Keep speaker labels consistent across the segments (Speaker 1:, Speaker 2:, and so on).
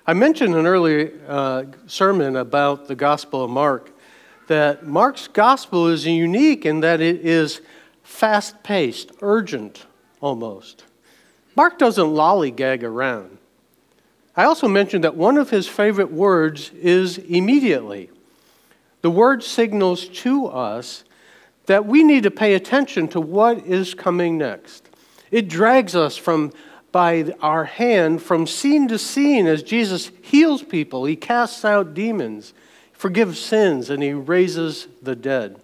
Speaker 1: I mentioned in an earlier sermon about the Gospel of Mark that Mark's Gospel is unique in that it is fast-paced, urgent almost. Mark doesn't lollygag around. I also mentioned that one of his favorite words is immediately. The word signals to us that we need to pay attention to what is coming next. It drags us by our hand from scene to scene as Jesus heals people, he casts out demons, forgives sins, and he raises the dead.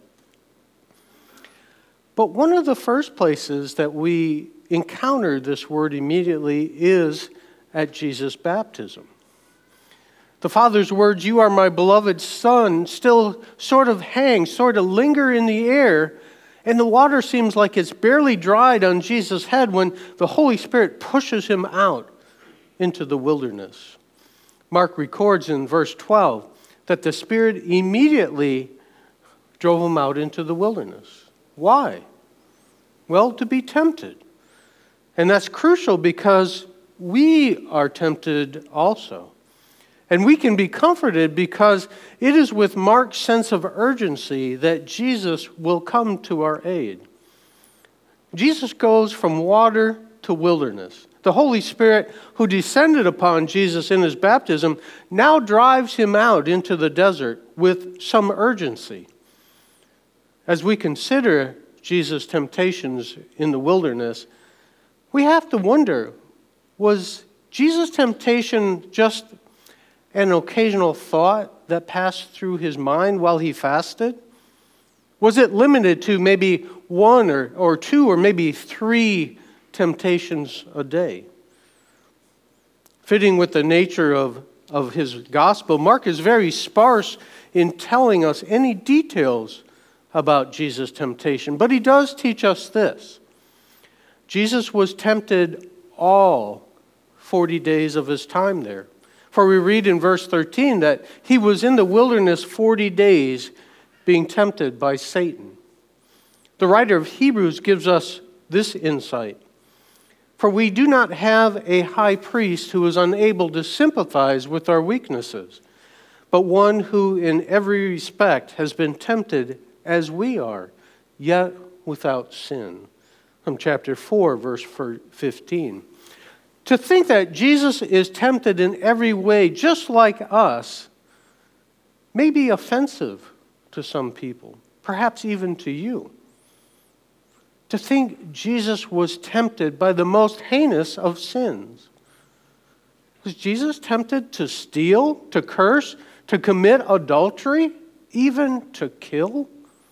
Speaker 1: But one of the first places that we encounter this word immediately is at Jesus' baptism. The Father's words, "You are my beloved Son," still sort of linger in the air, and the water seems like it's barely dried on Jesus' head when the Holy Spirit pushes him out into the wilderness. Mark records in verse 12 that the Spirit immediately drove him out into the wilderness. Why? Well, to be tempted. And that's crucial because we are tempted also. And we can be comforted because it is with Mark's sense of urgency that Jesus will come to our aid. Jesus goes from water to wilderness. The Holy Spirit, who descended upon Jesus in his baptism, now drives him out into the desert with some urgency. As we consider Jesus' temptations in the wilderness, we have to wonder, was Jesus' temptation just an occasional thought that passed through his mind while he fasted? Was it limited to maybe one or two or maybe three temptations a day? Fitting with the nature of his gospel, Mark is very sparse in telling us any details about Jesus' temptation, but he does teach us this. Jesus was tempted all 40 days of his time there. For we read in verse 13 that he was in the wilderness 40 days being tempted by Satan. The writer of Hebrews gives us this insight. For we do not have a high priest who is unable to sympathize with our weaknesses, but one who in every respect has been tempted as we are, yet without sin. From chapter 4, verse 15. To think that Jesus is tempted in every way, just like us, may be offensive to some people, perhaps even to you. To think Jesus was tempted by the most heinous of sins. Was Jesus tempted to steal, to curse, to commit adultery, even to kill?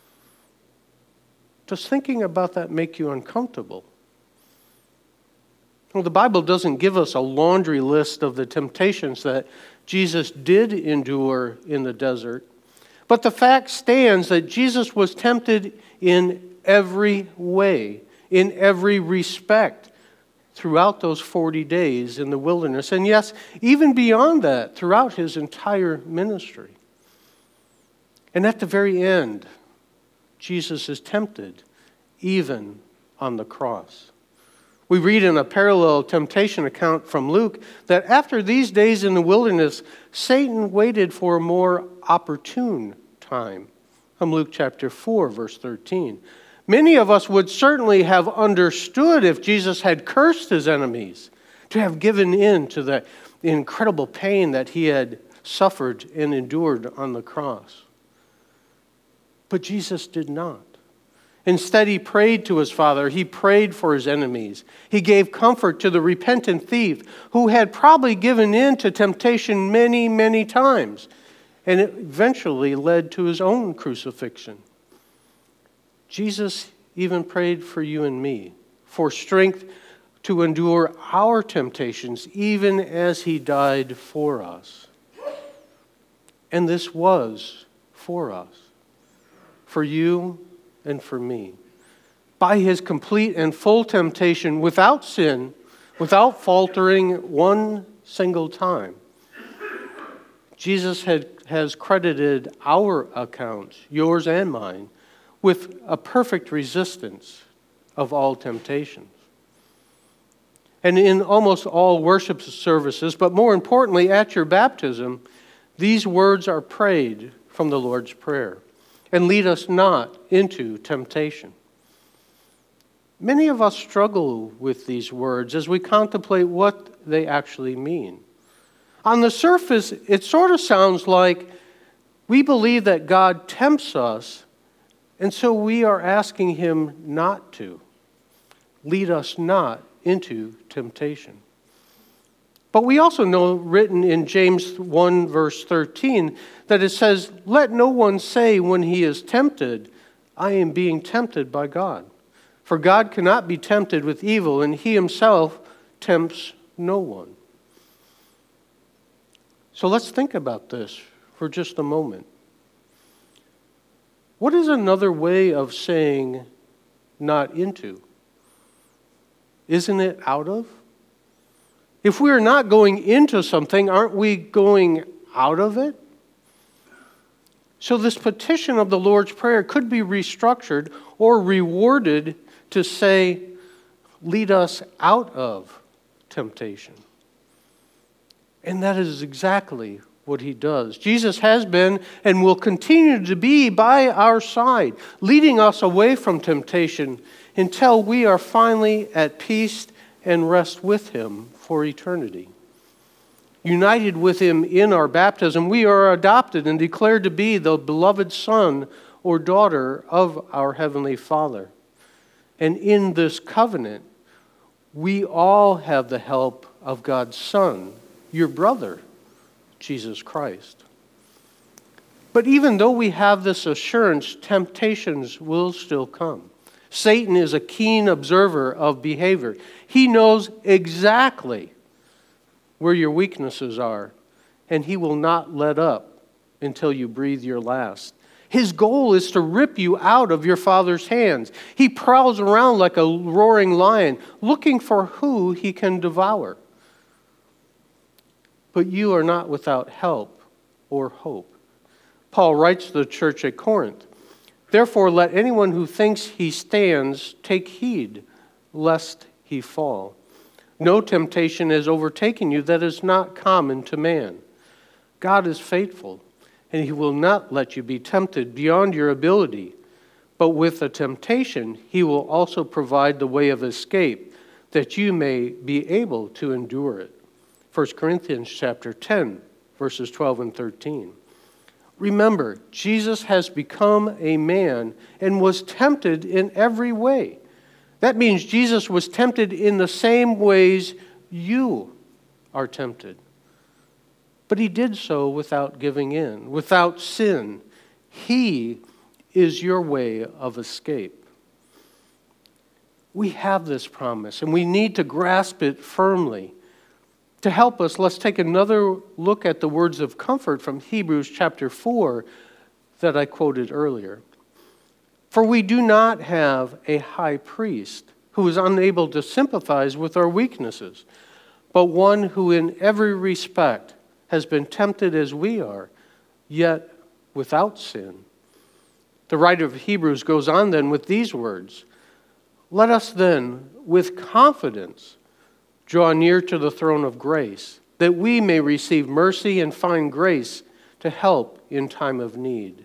Speaker 1: Does thinking about that make you uncomfortable? Well, the Bible doesn't give us a laundry list of the temptations that Jesus did endure in the desert. But the fact stands that Jesus was tempted in every way, in every respect, throughout those 40 days in the wilderness. And yes, even beyond that, throughout his entire ministry. And at the very end, Jesus is tempted, even on the cross. We read in a parallel temptation account from Luke that after these days in the wilderness, Satan waited for a more opportune time. From Luke chapter 4, verse 13. Many of us would certainly have understood if Jesus had cursed his enemies, to have given in to the incredible pain that he had suffered and endured on the cross. But Jesus did not. Instead, he prayed to his Father. He prayed for his enemies. He gave comfort to the repentant thief who had probably given in to temptation many, many times. And it eventually led to his own crucifixion. Jesus even prayed for you and me, for strength to endure our temptations, even as he died for us. And this was for us, for you and for me. By his complete and full temptation, without sin, without faltering one single time, Jesus has credited our accounts, yours and mine, with a perfect resistance of all temptations. And in almost all worship services, but more importantly at your baptism, these words are prayed from the Lord's Prayer. And lead us not into temptation. Many of us struggle with these words as we contemplate what they actually mean. On the surface, it sort of sounds like we believe that God tempts us, and so we are asking him not to. Lead us not into temptation. But we also know, written in James 1, verse 13, that it says, "Let no one say when he is tempted, I am being tempted by God. For God cannot be tempted with evil, and he himself tempts no one." So let's think about this for just a moment. What is another way of saying not into? Isn't it out of? If we are not going into something, aren't we going out of it? So this petition of the Lord's Prayer could be restructured or reworded to say, lead us out of temptation. And that is exactly what he does. Jesus has been and will continue to be by our side, leading us away from temptation until we are finally at peace and rest with him for eternity. United with him in our baptism, we are adopted and declared to be the beloved son or daughter of our Heavenly Father. And in this covenant, we all have the help of God's Son, your brother, Jesus Christ. But even though we have this assurance, temptations will still come. Satan is a keen observer of behavior. He knows exactly where your weaknesses are, and he will not let up until you breathe your last. His goal is to rip you out of your Father's hands. He prowls around like a roaring lion, looking for who he can devour. But you are not without help or hope. Paul writes to the church at Corinth, "Therefore let anyone who thinks he stands take heed, lest he fall. No temptation has overtaken you that is not common to man. God is faithful, and he will not let you be tempted beyond your ability. But with the temptation, he will also provide the way of escape, that you may be able to endure it." 1 Corinthians chapter 10, verses 12 and 13. Remember, Jesus has become a man and was tempted in every way. That means Jesus was tempted in the same ways you are tempted. But he did so without giving in, without sin. He is your way of escape. We have this promise, and we need to grasp it firmly. To help us, let's take another look at the words of comfort from Hebrews chapter 4 that I quoted earlier. "For we do not have a high priest who is unable to sympathize with our weaknesses, but one who in every respect has been tempted as we are, yet without sin." The writer of Hebrews goes on then with these words, "Let us then, with confidence, draw near to the throne of grace, that we may receive mercy and find grace to help in time of need."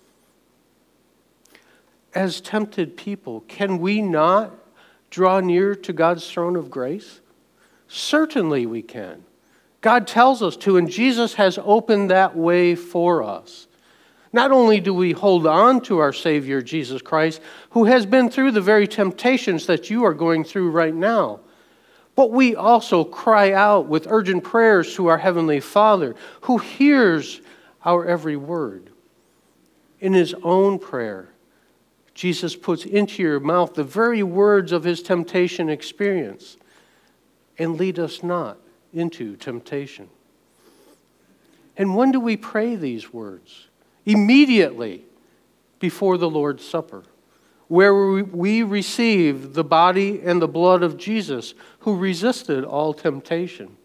Speaker 1: As tempted people, can we not draw near to God's throne of grace? Certainly we can. God tells us to, and Jesus has opened that way for us. Not only do we hold on to our Savior, Jesus Christ, who has been through the very temptations that you are going through right now, but we also cry out with urgent prayers to our Heavenly Father, who hears our every word. In his own prayer, Jesus puts into your mouth the very words of his temptation experience, "And lead us not into temptation." And when do we pray these words? Immediately before the Lord's Supper, where we receive the body and the blood of Jesus, who resisted all temptation.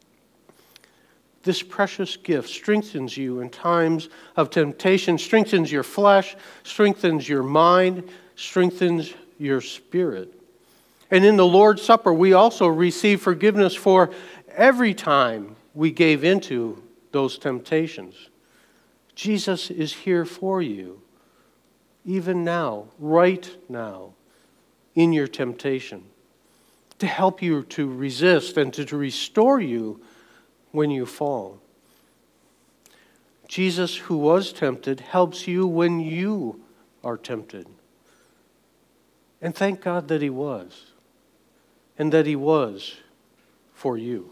Speaker 1: This precious gift strengthens you in times of temptation, strengthens your flesh, strengthens your mind, strengthens your spirit. And in the Lord's Supper, we also receive forgiveness for every time we gave into those temptations. Jesus is here for you, even now, right now, in your temptation, to help you to resist and to restore you when you fall. Jesus, who was tempted, helps you when you are tempted. And thank God that he was, and that he was for you.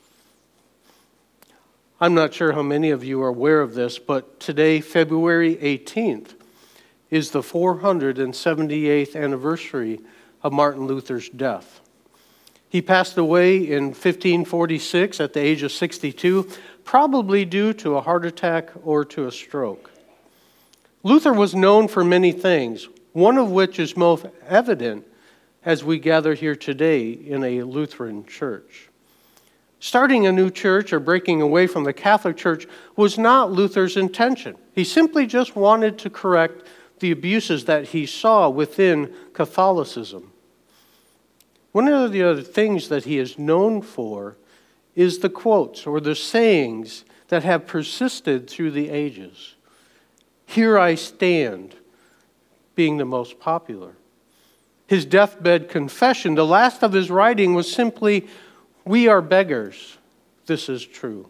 Speaker 1: I'm not sure how many of you are aware of this, but today, February 18th, is the 478th anniversary of Martin Luther's death. He passed away in 1546 at the age of 62, probably due to a heart attack or to a stroke. Luther was known for many things, one of which is most evident as we gather here today in a Lutheran church. Starting a new church or breaking away from the Catholic Church was not Luther's intention. He simply just wanted to correct the abuses that he saw within Catholicism. One of the other things that he is known for is the quotes or the sayings that have persisted through the ages. "Here I stand," being the most popular. His deathbed confession, the last of his writing, was simply, "We are beggars. This is true."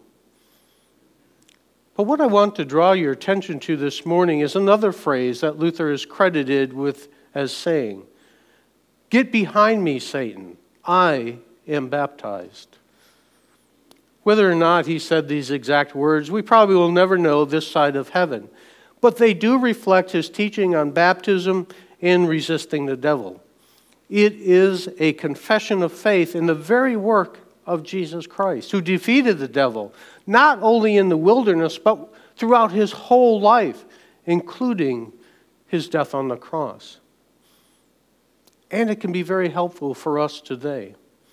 Speaker 1: But what I want to draw your attention to this morning is another phrase that Luther is credited with as saying, "Get behind me, Satan. I am baptized." Whether or not he said these exact words, we probably will never know this side of heaven. But they do reflect his teaching on baptism and resisting the devil. It is a confession of faith in the very work of Jesus Christ, who defeated the devil, not only in the wilderness, but throughout his whole life, including his death on the cross. And it can be very helpful for us today.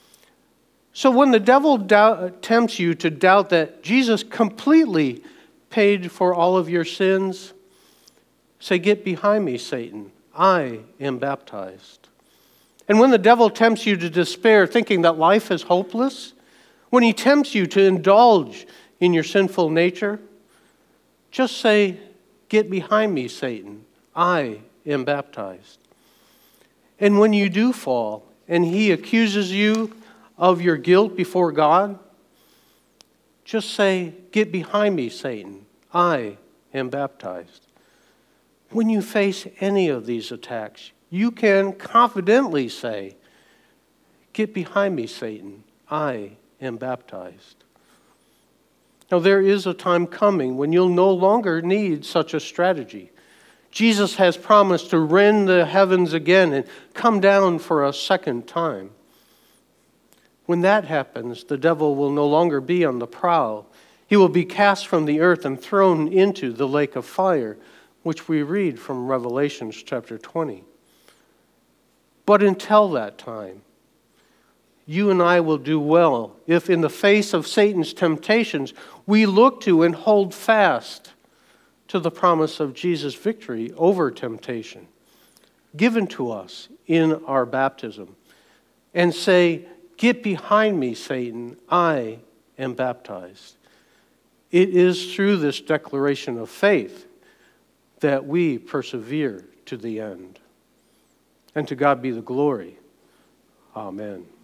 Speaker 1: So when the devil tempts you to doubt that Jesus completely paid for all of your sins, say, "Get behind me, Satan. I am baptized." And when the devil tempts you to despair, thinking that life is hopeless, when he tempts you to indulge in your sinful nature, just say, "Get behind me, Satan. I am baptized." And when you do fall and he accuses you of your guilt before God, just say, "Get behind me, Satan. I am baptized." When you face any of these attacks, you can confidently say, "Get behind me, Satan. I am baptized." Now, there is a time coming when you'll no longer need such a strategy. Jesus has promised to rend the heavens again and come down for a second time. When that happens, the devil will no longer be on the prowl. He will be cast from the earth and thrown into the lake of fire, which we read from Revelation chapter 20. But until that time, you and I will do well if in the face of Satan's temptations, we look to and hold fast to the promise of Jesus' victory over temptation, given to us in our baptism, and say, "Get behind me, Satan. I am baptized." It is through this declaration of faith that we persevere to the end. And to God be the glory. Amen.